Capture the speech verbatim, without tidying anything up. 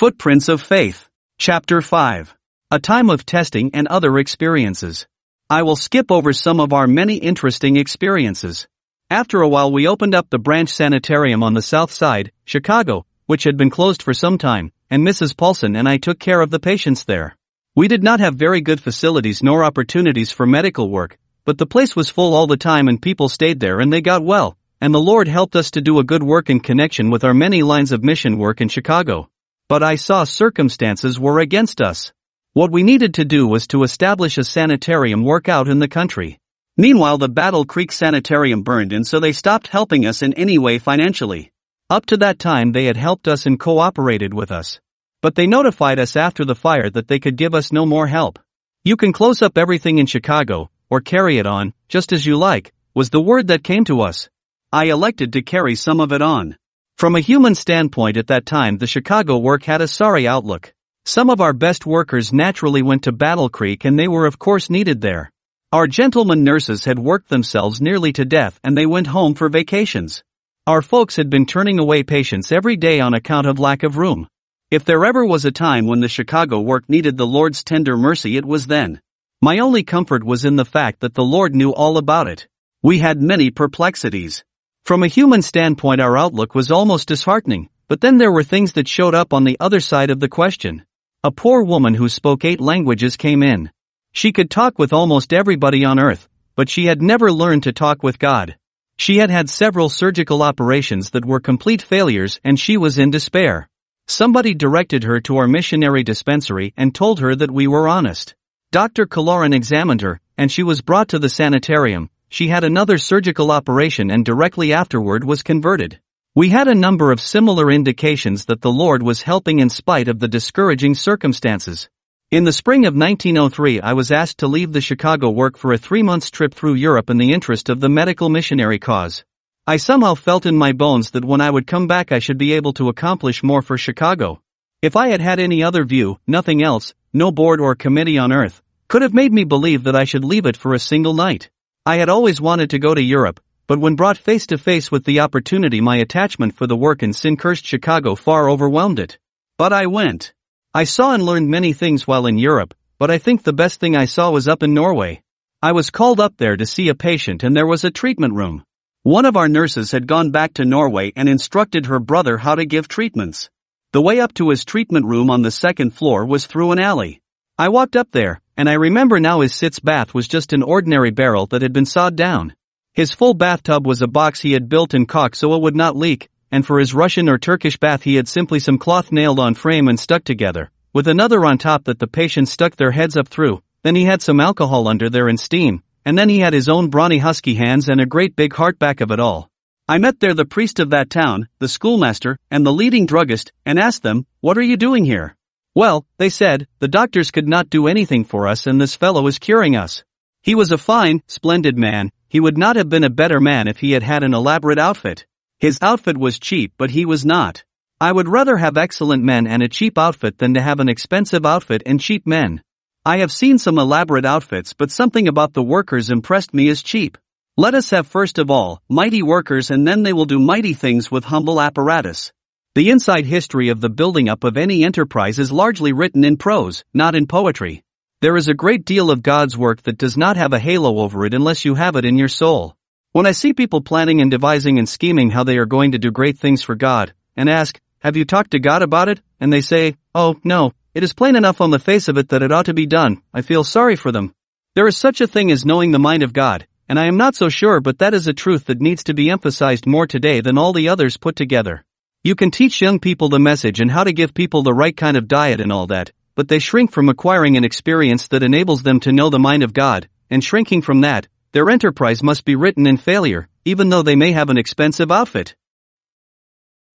Footprints of Faith. Chapter five. A Time of Testing and Other Experiences. I will skip over some of our many interesting experiences. After a while we opened up the branch sanitarium on the south side, Chicago, which had been closed for some time, and Missus Paulson and I took care of the patients there. We did not have very good facilities nor opportunities for medical work, but the place was full all the time and people stayed there and they got well, and the Lord helped us to do a good work in connection with our many lines of mission work in Chicago. But I saw circumstances were against us. What we needed to do was to establish a sanitarium work out in the country. Meanwhile the Battle Creek Sanitarium burned and so they stopped helping us in any way financially. Up to that time they had helped us and cooperated with us. But they notified us after the fire that they could give us no more help. You can close up everything in Chicago, or carry it on, just as you like, was the word that came to us. I elected to carry some of it on. From a human standpoint at that time the Chicago work had a sorry outlook. Some of our best workers naturally went to Battle Creek and they were of course needed there. Our gentlemen nurses had worked themselves nearly to death and they went home for vacations. Our folks had been turning away patients every day on account of lack of room. If there ever was a time when the Chicago work needed the Lord's tender mercy it was then. My only comfort was in the fact that the Lord knew all about it. We had many perplexities. From a human standpoint our outlook was almost disheartening, but then there were things that showed up on the other side of the question. A poor woman who spoke eight languages came in. She could talk with almost everybody on earth, but she had never learned to talk with God. She had had several surgical operations that were complete failures and she was in despair. Somebody directed her to our missionary dispensary and told her that we were honest. Doctor Kaloran examined her, and she was brought to the sanitarium. She had another surgical operation and directly afterward was converted. We had a number of similar indications that the Lord was helping in spite of the discouraging circumstances. In the spring of nineteen oh three I was asked to leave the Chicago work for a three-month trip through Europe in the interest of the medical missionary cause. I somehow felt in my bones that when I would come back I should be able to accomplish more for Chicago. If I had had any other view, nothing else, no board or committee on earth, could have made me believe that I should leave it for a single night. I had always wanted to go to Europe, but when brought face to face with the opportunity my attachment for the work in sin-cursed Chicago far overwhelmed it. But I went. I saw and learned many things while in Europe, but I think the best thing I saw was up in Norway. I was called up there to see a patient and there was a treatment room. One of our nurses had gone back to Norway and instructed her brother how to give treatments. The way up to his treatment room on the second floor was through an alley. I walked up there, and I remember now his sitz bath was just an ordinary barrel that had been sawed down. His full bathtub was a box he had built in caulk so it would not leak, and for his Russian or Turkish bath he had simply some cloth nailed on frame and stuck together, with another on top that the patients stuck their heads up through. Then he had some alcohol under there and steam, and then he had his own brawny husky hands and a great big heart back of it all. I met there the priest of that town, the schoolmaster, and the leading druggist, and asked them, "What are you doing here?" Well, they said, the doctors could not do anything for us and this fellow is curing us. He was a fine, splendid man. He would not have been a better man if he had had an elaborate outfit. His outfit was cheap but he was not. I would rather have excellent men and a cheap outfit than to have an expensive outfit and cheap men. I have seen some elaborate outfits but something about the workers impressed me as cheap. Let us have first of all, mighty workers and then they will do mighty things with humble apparatus. The inside history of the building up of any enterprise is largely written in prose, not in poetry. There is a great deal of God's work that does not have a halo over it unless you have it in your soul. When I see people planning and devising and scheming how they are going to do great things for God, and ask, "Have you talked to God about it?" and they say, "Oh, no, it is plain enough on the face of it that it ought to be done," I feel sorry for them. There is such a thing as knowing the mind of God, and I am not so sure but that is a truth that needs to be emphasized more today than all the others put together. You can teach young people the message and how to give people the right kind of diet and all that, but they shrink from acquiring an experience that enables them to know the mind of God, and shrinking from that, their enterprise must be written in failure, even though they may have an expensive outfit.